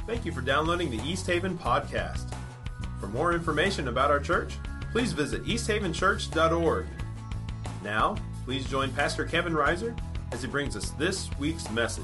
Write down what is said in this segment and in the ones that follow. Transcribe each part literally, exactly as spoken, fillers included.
Thank you for downloading the East Haven Podcast. For more information about our church, please visit east haven church dot org. Now, please join Pastor Kevin Reiser as he brings us this week's message.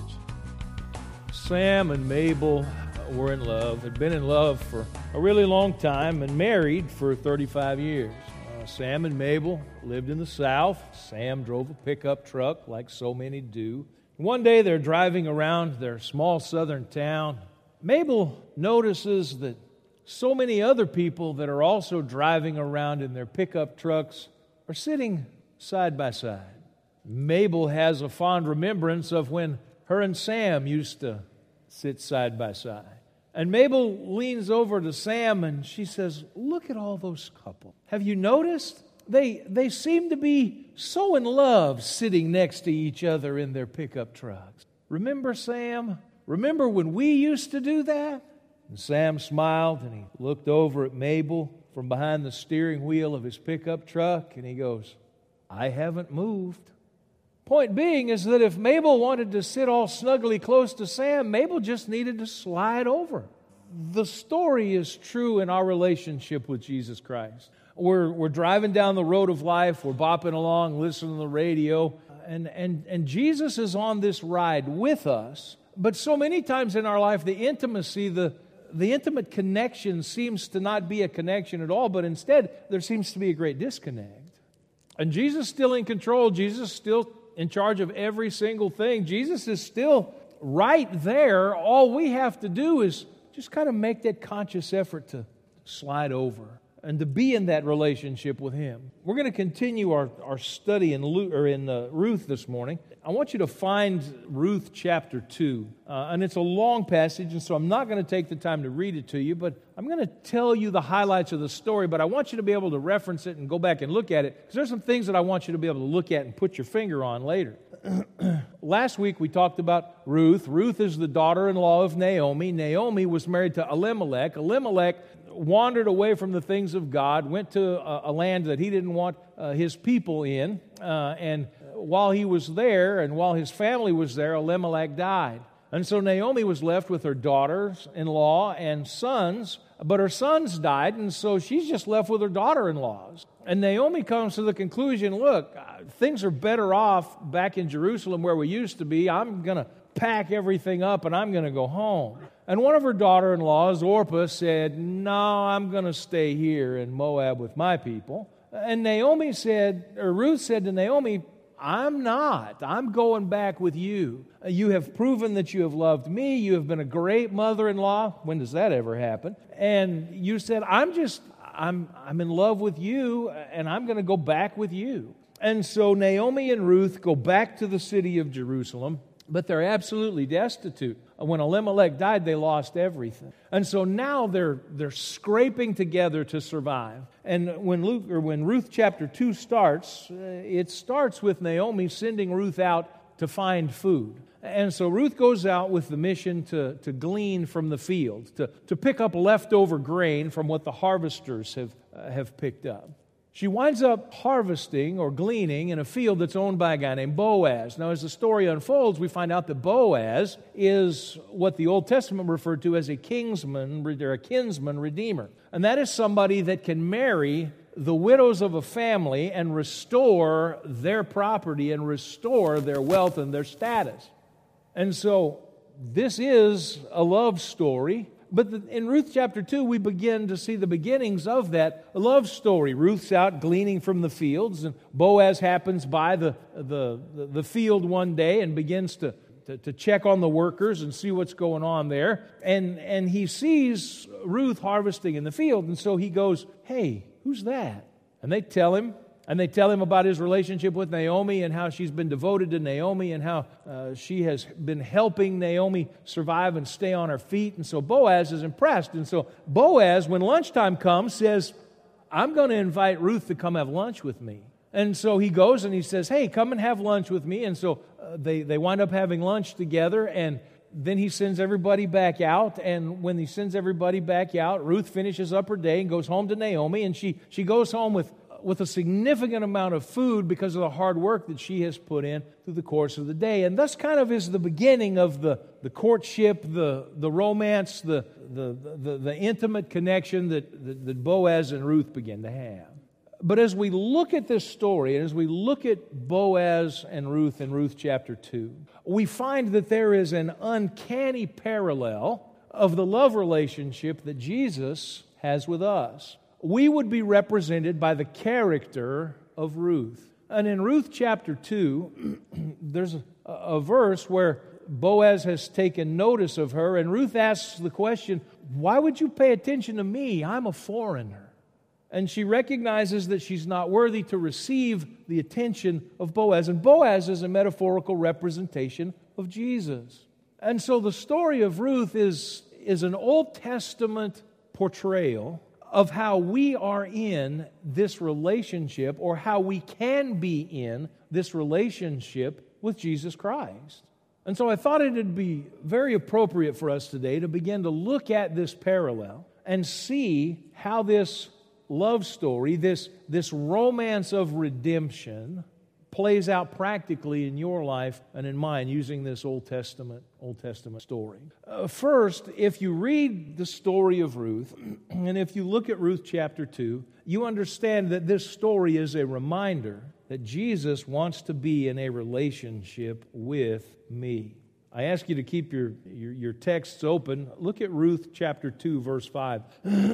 Sam and Mabel were in love, had been in love for a really long time, and married for thirty-five years. Uh, Sam and Mabel lived in the South. Sam drove a pickup truck like so many do. One day they're driving around their small southern town. Mabel notices that so many other people that are also driving around in their pickup trucks are sitting side by side. Mabel has a fond remembrance of when her and Sam used to sit side by side. And Mabel leans over to Sam and she says, "Look at all those couples. Have you noticed? They, they seem to be so in love sitting next to each other in their pickup trucks. Remember, Sam? Remember when we used to do that?" And Sam smiled and he looked over at Mabel from behind the steering wheel of his pickup truck and he goes, "I haven't moved." Point being is that if Mabel wanted to sit all snugly close to Sam, Mabel just needed to slide over. The story is true in our relationship with Jesus Christ. We're, we're driving down the road of life, we're bopping along, listening to the radio, and, and, and Jesus is on this ride with us. But so many times in our life, the intimacy, the, the intimate connection seems to not be a connection at all, but instead there seems to be a great disconnect. And Jesus is still in control. Jesus is still in charge of every single thing. Jesus is still right there. All we have to do is just kind of make that conscious effort to slide over and to be in that relationship with Him. We're going to continue our, our study in, Luke, or in uh, Ruth this morning. I want you to find Ruth chapter two. Uh, and it's a long passage, and so I'm not going to take the time to read it to you, but I'm going to tell you the highlights of the story, but I want you to be able to reference it and go back and look at it, because there's some things that I want you to be able to look at and put your finger on later. Last week we talked about Ruth. Ruth is the daughter-in-law of Naomi. Naomi was married to Elimelech. Elimelech wandered away from the things of God, went to a, a land that he didn't want uh, his people in, uh, and while he was there and while his family was there, Elimelech died. And so Naomi was left with her daughters-in-law and sons, but her sons died, and so she's just left with her daughter-in-laws. And Naomi comes to the conclusion, look, things are better off back in Jerusalem where we used to be. I'm going to pack everything up and I'm going to go home. And one of her daughter-in-laws, Orpah, said, "No, I'm going to stay here in Moab with my people." And Naomi said, or Ruth said to Naomi, "I'm not. I'm going back with you. You have proven that you have loved me. You have been a great mother-in-law." When does that ever happen? And you said, I'm just, I'm, I'm in love with you, and I'm going to go back with you. And so Naomi and Ruth go back to the city of Jerusalem, but they're absolutely destitute. When Elimelech died, they lost everything. And so now they're they're scraping together to survive. And when Luke or when Ruth chapter two starts, uh, it starts with Naomi sending Ruth out to find food. And so Ruth goes out with the mission to, to glean from the field, to, to pick up leftover grain from what the harvesters have uh, have picked up. She winds up harvesting or gleaning in a field that's owned by a guy named Boaz. Now, as the story unfolds, we find out that Boaz is what the Old Testament referred to as a kinsman, or a kinsman redeemer. And that is somebody that can marry the widows of a family and restore their property and restore their wealth and their status. And so, this is a love story. But in Ruth chapter two, we begin to see the beginnings of that love story. Ruth's out gleaning from the fields, and Boaz happens by the, the, the field one day and begins to, to, to check on the workers and see what's going on there. And, and he sees Ruth harvesting in the field, and so he goes, "Hey, who's that?" And they tell him. And they tell him about his relationship with Naomi and how she's been devoted to Naomi and how uh, she has been helping Naomi survive and stay on her feet. And so Boaz is impressed. And so Boaz, when lunchtime comes, says, "I'm going to invite Ruth to come have lunch with me." And so he goes and he says, "Hey, come and have lunch with me." And so uh, they, they wind up having lunch together, and then he sends everybody back out. And when he sends everybody back out, Ruth finishes up her day and goes home to Naomi. And she, she goes home with with a significant amount of food because of the hard work that she has put in through the course of the day. And thus kind of is the beginning of the, the courtship, the, the romance, the, the, the, the intimate connection that, that, that Boaz and Ruth begin to have. But as we look at this story, and as we look at Boaz and Ruth in Ruth chapter two, we find that there is an uncanny parallel of the love relationship that Jesus has with us. We would be represented by the character of Ruth. And in Ruth chapter two, there's a, a verse where Boaz has taken notice of her, and Ruth asks the question, why would you pay attention to me? I'm a foreigner. And she recognizes that she's not worthy to receive the attention of Boaz. And Boaz is a metaphorical representation of Jesus. And so the story of Ruth is, is an Old Testament portrayal of how we are in this relationship, or how we can be in this relationship with Jesus Christ. And so I thought it would be very appropriate for us today to begin to look at this parallel and see how this love story, this, this romance of redemption, plays out practically in your life and in mine using this Old Testament Old Testament story. Uh, first, if you read the story of Ruth, and if you look at Ruth chapter two, you understand that this story is a reminder that Jesus wants to be in a relationship with me. I ask you to keep your, your, your texts open. Look at Ruth chapter two, verse five.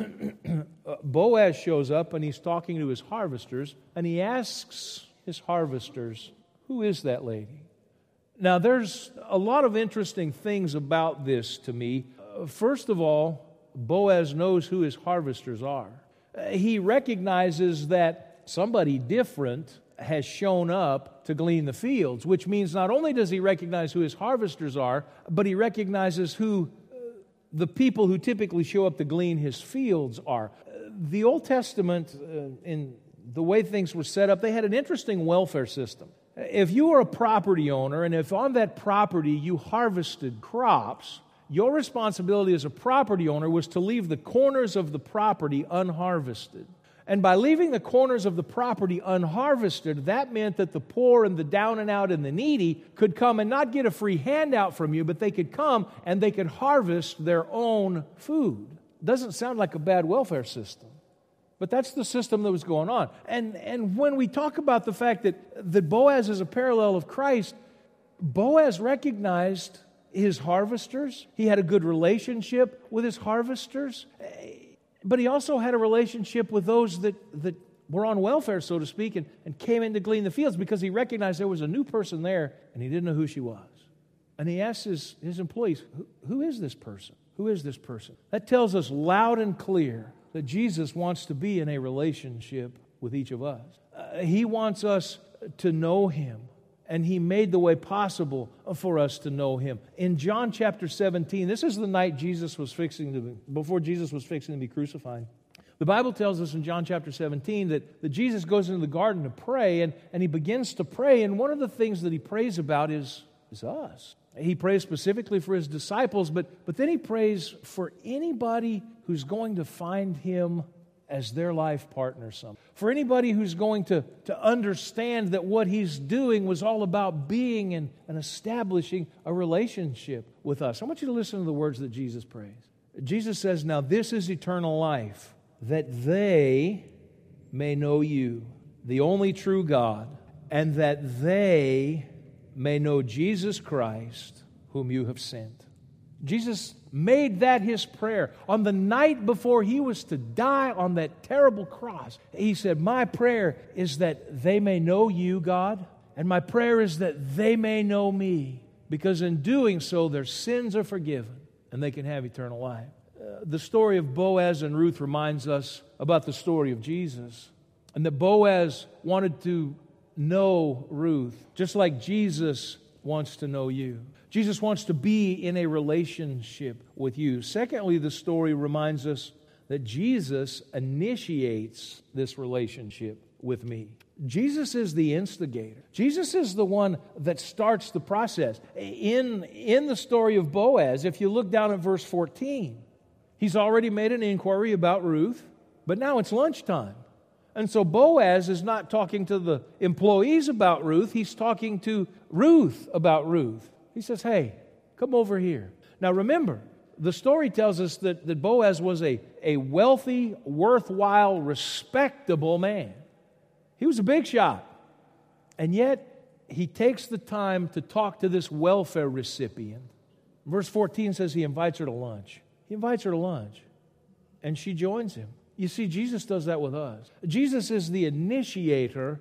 Boaz shows up and he's talking to his harvesters, and he asks his harvesters, who is that lady? Now, there's a lot of interesting things about this to me. Uh, first of all, Boaz knows who his harvesters are. Uh, he recognizes that somebody different has shown up to glean the fields, which means not only does he recognize who his harvesters are, but he recognizes who uh, the people who typically show up to glean his fields are. Uh, the Old Testament, uh, in the way things were set up, they had an interesting welfare system. If you were a property owner, and if on that property you harvested crops, your responsibility as a property owner was to leave the corners of the property unharvested. And by leaving the corners of the property unharvested, that meant that the poor and the down and out and the needy could come and not get a free handout from you, but they could come and they could harvest their own food. Doesn't sound like a bad welfare system. But that's the system that was going on. And, and when we talk about the fact that, that Boaz is a parallel of Christ, Boaz recognized his harvesters. He had a good relationship with his harvesters. But he also had a relationship with those that, that were on welfare, so to speak, and, and came in to glean the fields because he recognized there was a new person there and he didn't know who she was. And he asked his, his employees, who, who is this person? Who is this person? That tells us loud and clear that Jesus wants to be in a relationship with each of us. Uh, he wants us to know Him, and He made the way possible for us to know Him. In John chapter seventeen, this is the night Jesus was fixing to be, before Jesus was fixing to be crucified. The Bible tells us in John chapter seventeen that, that Jesus goes into the garden to pray, and, and He begins to pray, and one of the things that He prays about is, is us. He prays specifically for His disciples, but, but then He prays for anybody who's going to find Him as their life partner. Some. For anybody who's going to, to understand that what He's doing was all about being and, and establishing a relationship with us. I want you to listen to the words that Jesus prays. Jesus says, "Now this is eternal life, that they may know you, the only true God, and that they may know Jesus Christ, whom you have sent." Jesus made that His prayer. On the night before He was to die on that terrible cross, He said, "My prayer is that they may know you, God, and my prayer is that they may know me, because in doing so their sins are forgiven and they can have eternal life." Uh, the story of Boaz and Ruth reminds us about the story of Jesus, and that Boaz wanted to know Ruth, just like Jesus wants to know you. Jesus wants to be in a relationship with you. Secondly, the story reminds us that Jesus initiates this relationship with me. Jesus is the instigator. Jesus is the one that starts the process. In, in the story of Boaz, if you look down at verse fourteen, he's already made an inquiry about Ruth, but now it's lunchtime. And so Boaz is not talking to the employees about Ruth. He's talking to Ruth about Ruth. He says, hey, come over here. Now remember, the story tells us that, that Boaz was a, a wealthy, worthwhile, respectable man. He was a big shot. And yet, he takes the time to talk to this welfare recipient. Verse fourteen says he invites her to lunch. He invites her to lunch. And she joins him. You see, Jesus does that with us. Jesus is the initiator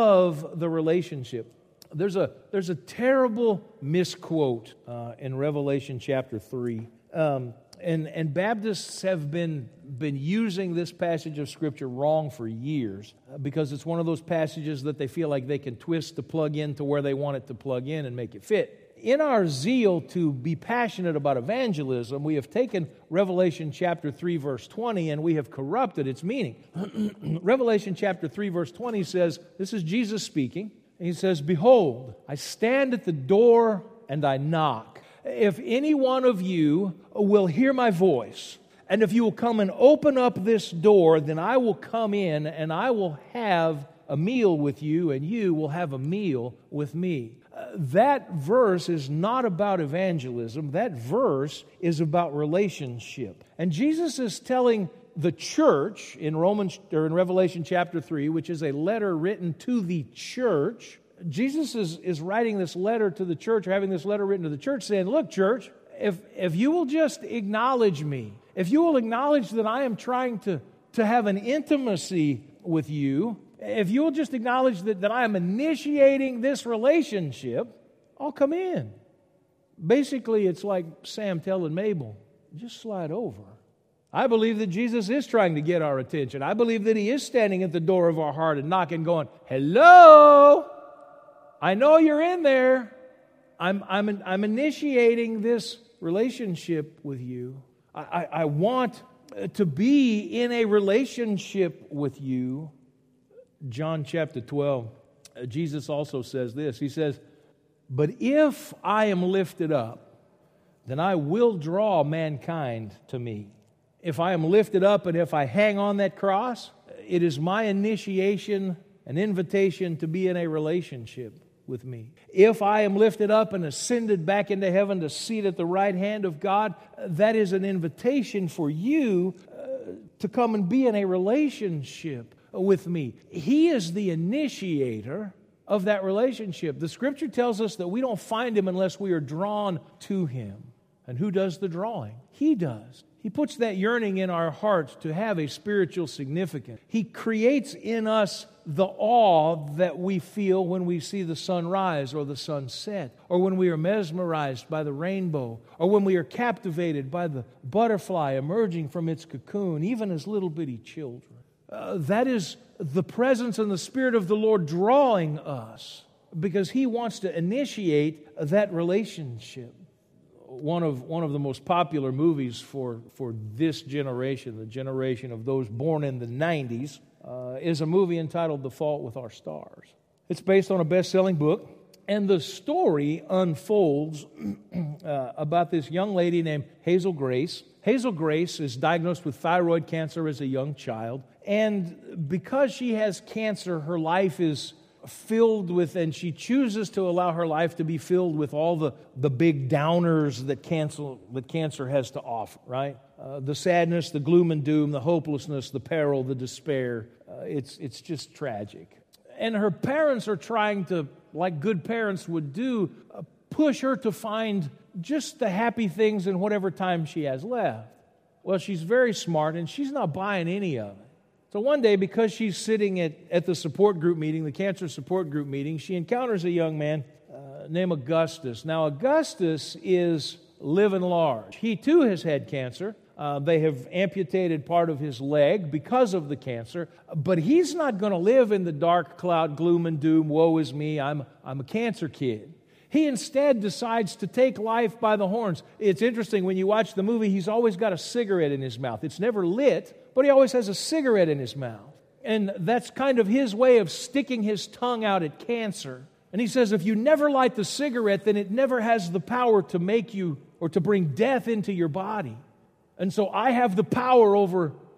of the relationship. There's a, there's a terrible misquote uh, in Revelation chapter three. Um, and, and Baptists have been, been using this passage of Scripture wrong for years uh, because it's one of those passages that they feel like they can twist to plug in to where they want it to plug in and make it fit. In our zeal to be passionate about evangelism, we have taken Revelation chapter three, verse twenty, and we have corrupted its meaning. Revelation chapter three, verse twenty says, this is Jesus speaking, and he says, behold, I stand at the door and I knock. If any one of you will hear my voice, and if you will come and open up this door, then I will come in and I will have a meal with you, and you will have a meal with me. Uh, that verse is not about evangelism. That verse is about relationship. And Jesus is telling the church in Romans or in Revelation chapter three, which is a letter written to the church. Jesus is, is writing this letter to the church, or having this letter written to the church, saying, look, church, if, if you will just acknowledge me, if you will acknowledge that I am trying to, to have an intimacy with you, if you will just acknowledge that, that I am initiating this relationship, I'll come in. Basically, it's like Sam telling Mabel, just slide over. I believe that Jesus is trying to get our attention. I believe that He is standing at the door of our heart and knocking, going, hello, I know you're in there. I'm, I'm, I'm initiating this relationship with you. I, I, I want to be in a relationship with you. John chapter twelve, Jesus also says this. He says, but if I am lifted up, then I will draw mankind to me. If I am lifted up and if I hang on that cross, it is my initiation, an invitation to be in a relationship with me. If I am lifted up and ascended back into heaven to seat at the right hand of God, that is an invitation for you uh, to come and be in a relationship with me. He is the initiator of that relationship. The Scripture tells us that we don't find Him unless we are drawn to Him. And who does the drawing? He does. He puts that yearning in our hearts to have a spiritual significance. He creates in us the awe that we feel when we see the sun rise or the sun set, or when we are mesmerized by the rainbow, or when we are captivated by the butterfly emerging from its cocoon, even as little bitty children. Uh, that is the presence and the Spirit of the Lord drawing us, because He wants to initiate that relationship. One of one of the most popular movies for, for this generation, the generation of those born in the nineties, uh, is a movie entitled The Fault with Our Stars. It's based on a best-selling book, and the story unfolds uh, about this young lady named Hazel Grace. Hazel Grace is diagnosed with thyroid cancer as a young child, and because she has cancer, her life is filled with, and she chooses to allow her life to be filled with all the, the big downers that cancer, that cancer has to offer, right? Uh, the sadness, the gloom and doom, the hopelessness, the peril, the despair. Uh, it's, it's just tragic. And her parents are trying to, like good parents would do, uh, push her to find just the happy things in whatever time she has left. Well, she's very smart, and she's not buying any of it. So one day, because she's sitting at, at the support group meeting, the cancer support group meeting, she encounters a young man uh, named Augustus. Now, Augustus is living large. He, too, has had cancer. Uh, they have amputated part of his leg because of the cancer. But he's not going to live in the dark cloud, gloom and doom, woe is me, I'm, I'm a cancer kid. He instead decides to take life by the horns. It's interesting, when you watch the movie, he's always got a cigarette in his mouth. It's never lit, but he always has a cigarette in his mouth. And that's kind of his way of sticking his tongue out at cancer. And he says, if you never light the cigarette, then it never has the power to make you or to bring death into your body. And so I have the power over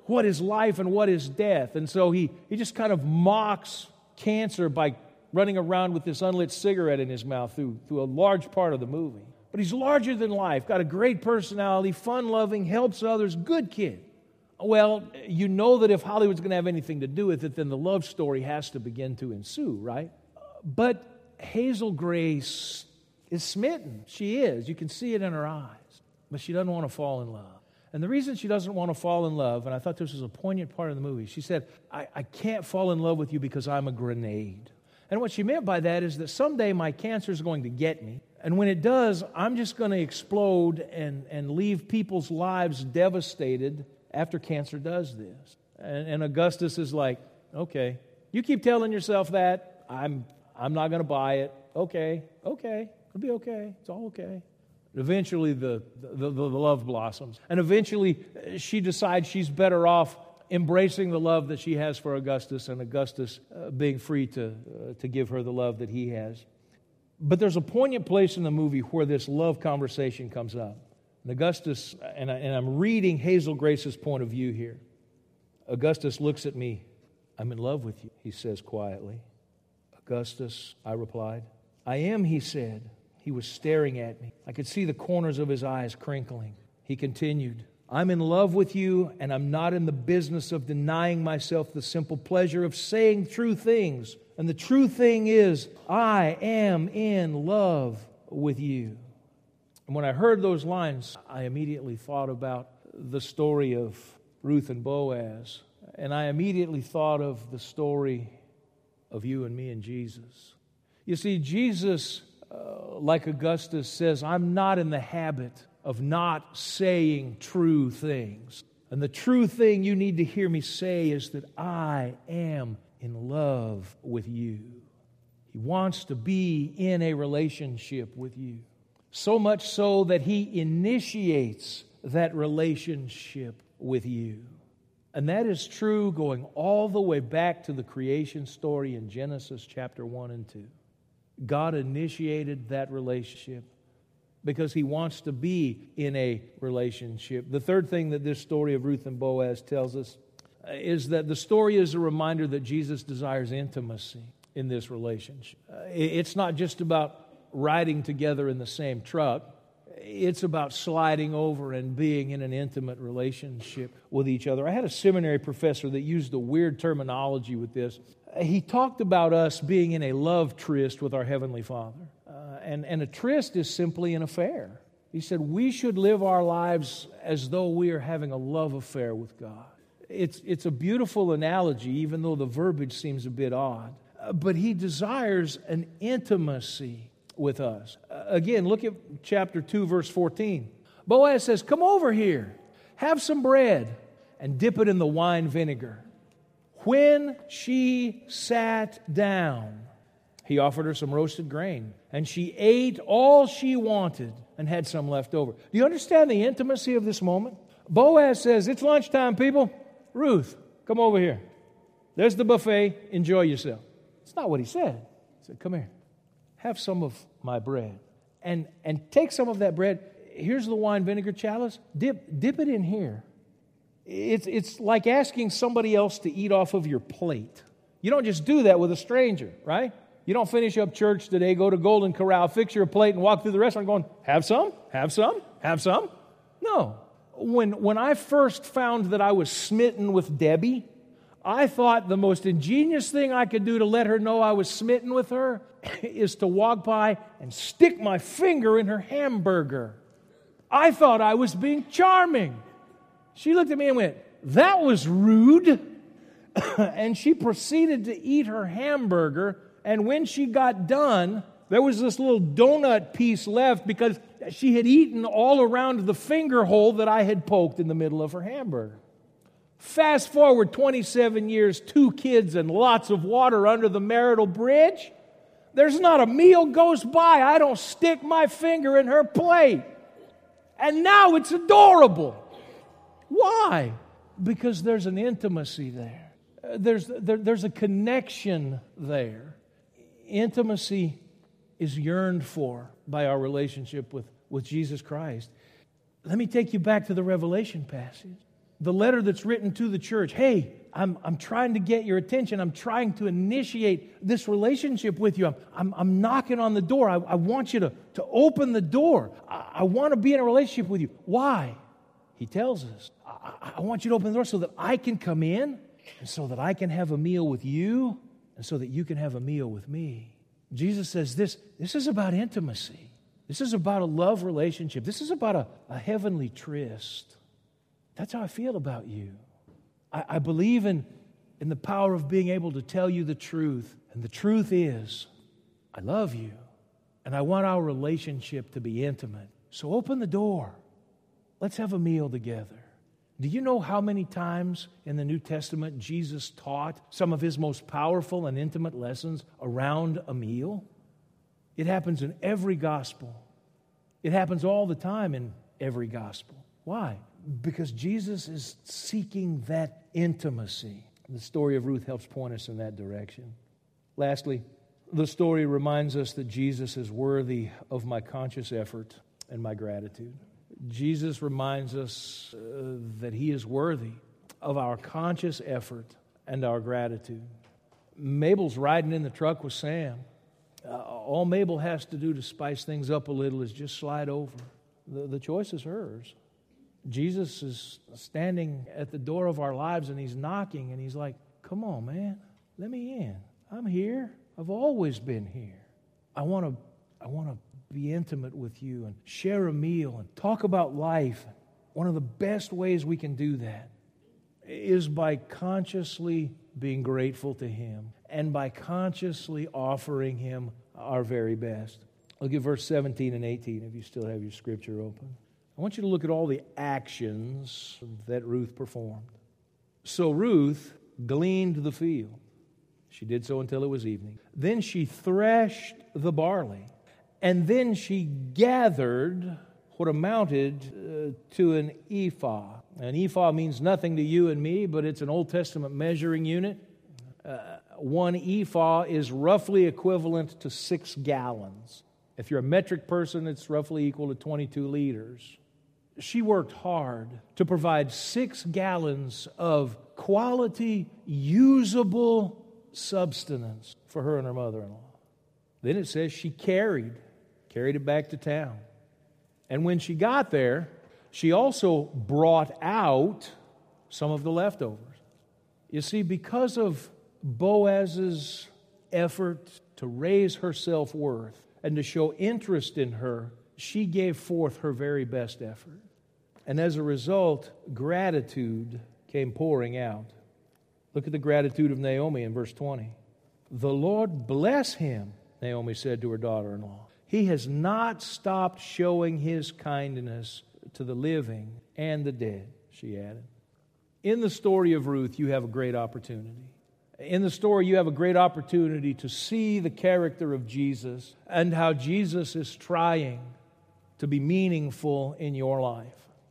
what is life and what is death. And so he, he just kind of mocks cancer by running around with this unlit cigarette in his mouth through, through a large part of the movie. But he's larger than life, got a great personality, fun-loving, helps others, good kid. Well, you know that if Hollywood's going to have anything to do with it, then the love story has to begin to ensue, right? But Hazel Grace is smitten. She is. You can see it in her eyes. But she doesn't want to fall in love. And the reason she doesn't want to fall in love, and I thought this was a poignant part of the movie, she said, I, I can't fall in love with you because I'm a grenade. And what she meant by that is that someday my cancer is going to get me. And when it does, I'm just going to explode and, and leave people's lives devastated after cancer does this. And, and Augustus is like, okay, you keep telling yourself that. I'm, I'm not going to buy it. Okay, okay, it'll be okay. It's all okay. Eventually, the, the, the, the love blossoms. And eventually, she decides she's better off embracing the love that she has for Augustus and Augustus uh, being free to, uh, to give her the love that he has. But there's a poignant place in the movie where this love conversation comes up. And Augustus, and, I, and I'm reading Hazel Grace's point of view here. Augustus looks at me. I'm in love with you, he says quietly. Augustus, I replied. I am, he said. He was staring at me. I could see the corners of his eyes crinkling. He continued, I'm in love with you, and I'm not in the business of denying myself the simple pleasure of saying true things. And the true thing is, I am in love with you. And when I heard those lines, I immediately thought about the story of Ruth and Boaz. And I immediately thought of the story of you and me and Jesus. You see, Jesus, uh, like Augustus says, I'm not in the habit of not saying true things. And the true thing you need to hear me say is that I am in love with you. He wants to be in a relationship with you. So much so that He initiates that relationship with you. And that is true going all the way back to the creation story in Genesis chapter one and two. God initiated that relationship because He wants to be in a relationship. The third thing that this story of Ruth and Boaz tells us is that the story is a reminder that Jesus desires intimacy in this relationship. It's not just about riding together in the same truck. It's about sliding over and being in an intimate relationship with each other. I had a seminary professor that used a weird terminology with this. He talked about us being in a love tryst with our Heavenly Father. Uh, and, and a tryst is simply an affair. He said we should live our lives as though we are having a love affair with God. It's, it's a beautiful analogy, even though the verbiage seems a bit odd. Uh, but He desires an intimacy with us. Uh, again, look at chapter two, verse fourteen. Boaz says, come over here, have some bread, and dip it in the wine vinegar. When she sat down, he offered her some roasted grain, and she ate all she wanted and had some left over. Do you understand the intimacy of this moment? Boaz says, it's lunchtime, people. Ruth, come over here. There's the buffet. Enjoy yourself. It's not what he said. He said, come here. Have some of my bread. And and take some of that bread. Here's the wine vinegar chalice. Dip dip it in here. It's, it's like asking somebody else to eat off of your plate. You don't just do that with a stranger, right? You don't finish up church today, go to Golden Corral, fix your plate, and walk through the restaurant going, have some, have some, have some. No. When, when I first found that I was smitten with Debbie, I thought the most ingenious thing I could do to let her know I was smitten with her is to walk by and stick my finger in her hamburger. I thought I was being charming. She looked at me and went, that was rude. And she proceeded to eat her hamburger. And when she got done, there was this little donut piece left because she had eaten all around the finger hole that I had poked in the middle of her hamburger. Fast forward twenty-seven years, two kids and lots of water under the marital bridge. There's not a meal goes by I don't stick my finger in her plate. And now it's adorable. Why? Because there's an intimacy there. There's, there, there's a connection there. Intimacy is yearned for by our relationship with, with Jesus Christ. Let me take you back to the Revelation passage. the letter that's written to the church. Hey, I'm, I'm trying to get your attention. I'm trying to initiate this relationship with you. I'm, I'm, I'm knocking on the door. I, I want you to, to open the door. I, I want to be in a relationship with you. Why? He tells us, I, I want you to open the door so that I can come in, and so that I can have a meal with you, and so that you can have a meal with me. Jesus says this, this is about intimacy. This is about a love relationship. This is about a, a heavenly tryst. That's how I feel about you. I, I believe in, in the power of being able to tell you the truth. And the truth is, I love you. And I want our relationship to be intimate. So open the door. Let's have a meal together. Do you know how many times in the New Testament Jesus taught some of His most powerful and intimate lessons around a meal? It happens in every gospel. It happens all the time in every gospel. Why? Because Jesus is seeking that intimacy. The story of Ruth helps point us in that direction. Lastly, the story reminds us that Jesus is worthy of my conscious effort and my gratitude. Jesus reminds us uh, that He is worthy of our conscious effort and our gratitude. Mabel's riding in the truck with Sam. Uh, all Mabel has to do to spice things up a little is just slide over. The, the choice is hers. Jesus is standing at the door of our lives, and He's knocking, and He's like, come on, man, let me in. I'm here. I've always been here. I want to I want to be intimate with you and share a meal and talk about life. One of the best ways we can do that is by consciously being grateful to Him and by consciously offering Him our very best. Look at verse seventeen and eighteen if you still have your scripture open. I want you to look at all the actions that Ruth performed. So Ruth gleaned the field. She did so until it was evening. Then she threshed the barley. And then she gathered what amounted uh, to an ephah. An ephah means nothing to you and me, but it's an Old Testament measuring unit. Uh, one ephah is roughly equivalent to six gallons. If you're a metric person, it's roughly equal to twenty-two liters. She worked hard to provide six gallons of quality, usable substance for her and her mother-in-law. Then it says she carried, carried it back to town. And when she got there, she also brought out some of the leftovers. You see, because of Boaz's effort to raise her self-worth and to show interest in her, she gave forth her very best effort. And as a result, gratitude came pouring out. Look at the gratitude of Naomi in verse twenty. The Lord bless him, Naomi said to her daughter-in-law. He has not stopped showing His kindness to the living and the dead, she added. In the story of Ruth, you have a great opportunity. In the story, you have a great opportunity to see the character of Jesus and how Jesus is trying to be meaningful in your life.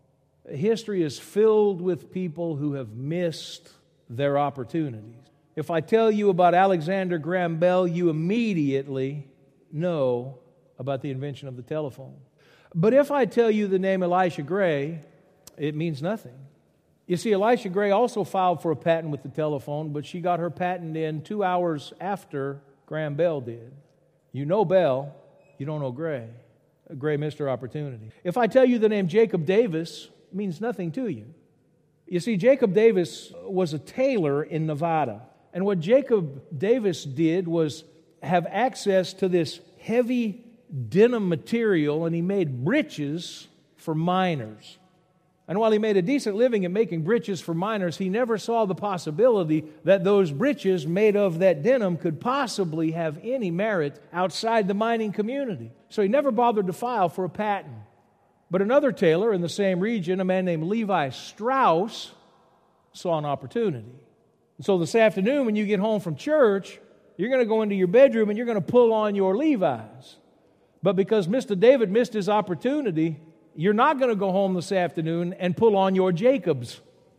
History is filled with people who have missed their opportunities. If I tell you about Alexander Graham Bell, you immediately know about the invention of the telephone. But if I tell you the name Elisha Gray, it means nothing. You see, Elisha Gray also filed for a patent with the telephone, but she got her patent in two hours after Graham Bell did. You know Bell, you don't know Gray. Gray missed her opportunity. If I tell you the name Jacob Davis, it means nothing to you. You see, Jacob Davis was a tailor in Nevada. And what Jacob Davis did was have access to this heavy denim material, and he made breeches for miners. And while he made a decent living at making breeches for miners, he never saw the possibility that those breeches made of that denim could possibly have any merit outside the mining community. So he never bothered to file for a patent. But another tailor in the same region, a man named Levi Strauss, saw an opportunity. And so this afternoon when you get home from church, you're going to go into your bedroom and you're going to pull on your Levi's. But because Mister David missed his opportunity, you're not going to go home this afternoon and pull on your Jacobs.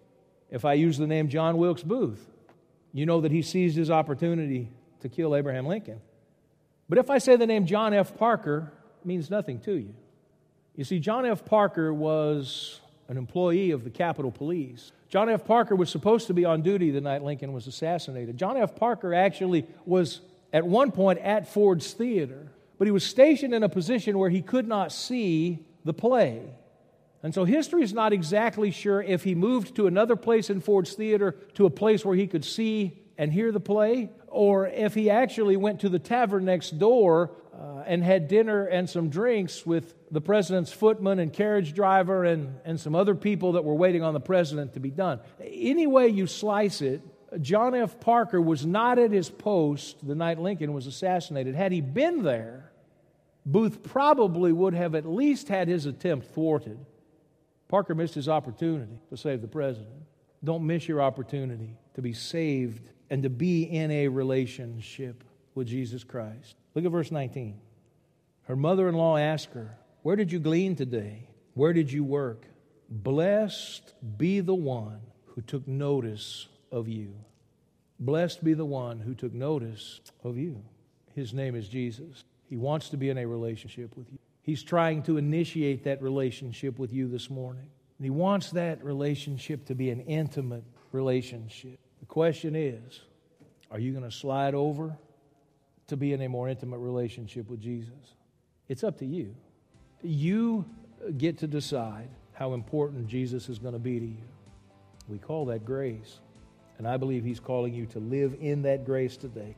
If I use the name John Wilkes Booth, you know that he seized his opportunity to kill Abraham Lincoln. But if I say the name John F. Parker, it means nothing to you. You see, John F. Parker was an employee of the Capitol Police. John F. Parker was supposed to be on duty the night Lincoln was assassinated. John F. Parker actually was at one point at Ford's Theater, but he was stationed in a position where he could not see the play. And so history is not exactly sure if he moved to another place in Ford's Theater, to a place where he could see and hear the play, or if he actually went to the tavern next door uh, and had dinner and some drinks with the president's footman and carriage driver and, and some other people that were waiting on the president to be done. Any way you slice it, John F. Parker was not at his post the night Lincoln was assassinated. Had he been there, Booth probably would have at least had his attempt thwarted. Parker missed his opportunity to save the president. Don't miss your opportunity to be saved and to be in a relationship with Jesus Christ. Look at verse nineteen. Her mother-in-law asked her, "Where did you glean today? Where did you work? Blessed be the one who took notice of you." Blessed be the one who took notice of you. His name is Jesus. He wants to be in a relationship with you. He's trying to initiate that relationship with you this morning. And he wants that relationship to be an intimate relationship. The question is, are you going to slide over to be in a more intimate relationship with Jesus? It's up to you. You get to decide how important Jesus is going to be to you. We call that grace. And I believe He's calling you to live in that grace today.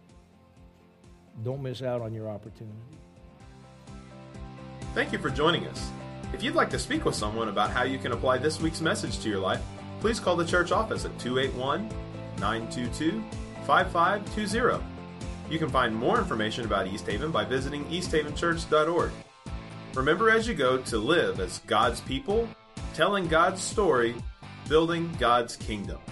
Don't miss out on your opportunity. Thank you for joining us. If you'd like to speak with someone about how you can apply this week's message to your life, please call the church office at two eight one, nine two two, five five two zero. You can find more information about East Haven by visiting east haven church dot org. Remember as you go to live as God's people, telling God's story, building God's kingdom.